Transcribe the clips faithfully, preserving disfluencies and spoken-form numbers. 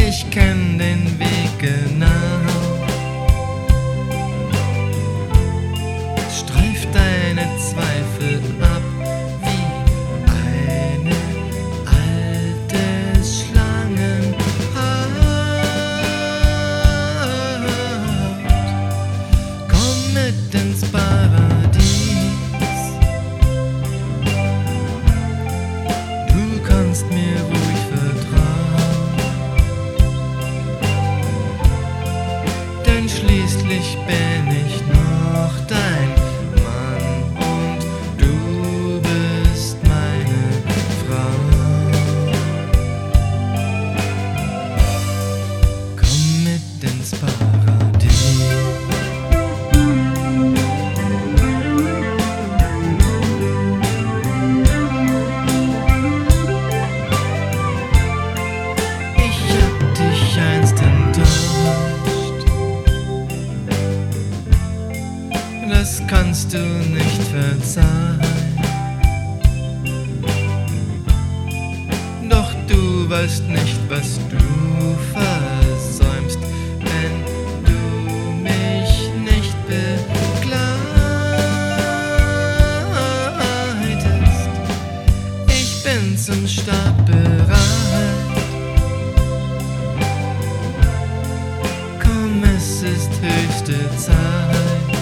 ich kenn den Weg genau. Streif deine Zweifel ab wie eine alte Schlangenhaut. Komm mit ins Paradies, du kannst mir ruhig vertrauen, denn schließlich bin ich noch dein Mann und du bist meine Frau. Komm mit ins Paradies. Ich hab dich einst enttäuscht, das kannst du nicht verzeihen. Doch du weißt nicht, was du versäumst, wenn du mich nicht begleitest. Ich bin zum Start bereit. Komm, es ist höchste Zeit,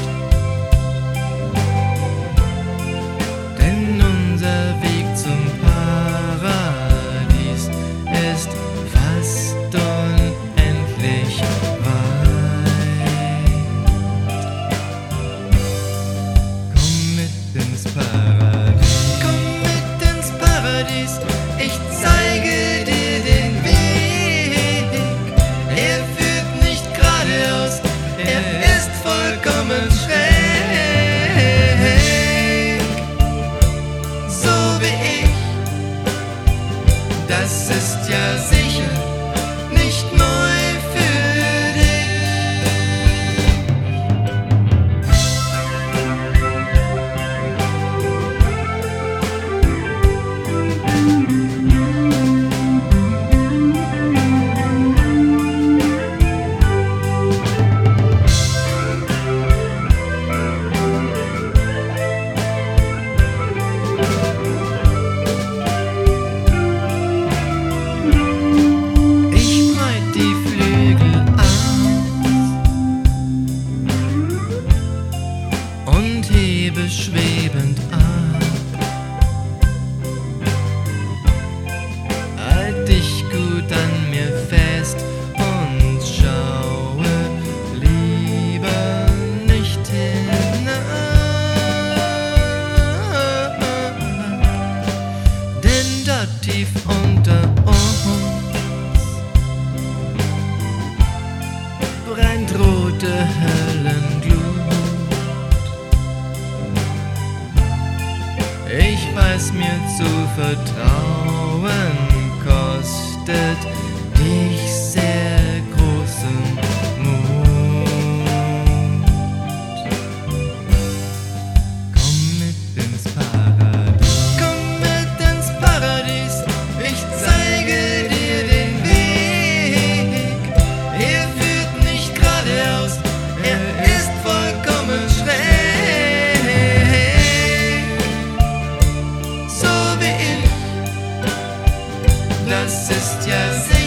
denn unser Weg zum Paradies ist fast unendlich weit. Komm mit ins Paradies. Komm mit ins Paradies, ich zeige dir den Weg. Er führt nicht geradeaus, er ist vollkommen schräg. So wie ich, das ist ja sicher nicht neu für dich. Ich breit die Flügel aus und hebe schwebend ab. Halt dich gut an mir fest und schaue lieber nicht hinab, denn dort tief unter uns brennt rote Höllenglut. Ich weiß, mir zu vertrauen kostet dich sehr großen Mut. Komm mit ins Paradies. Komm mit ins Paradies, ich zeige dir den Weg. Er führt nicht geradeaus, er ist vollkommen schräg. So wie ich, das ist ja sehr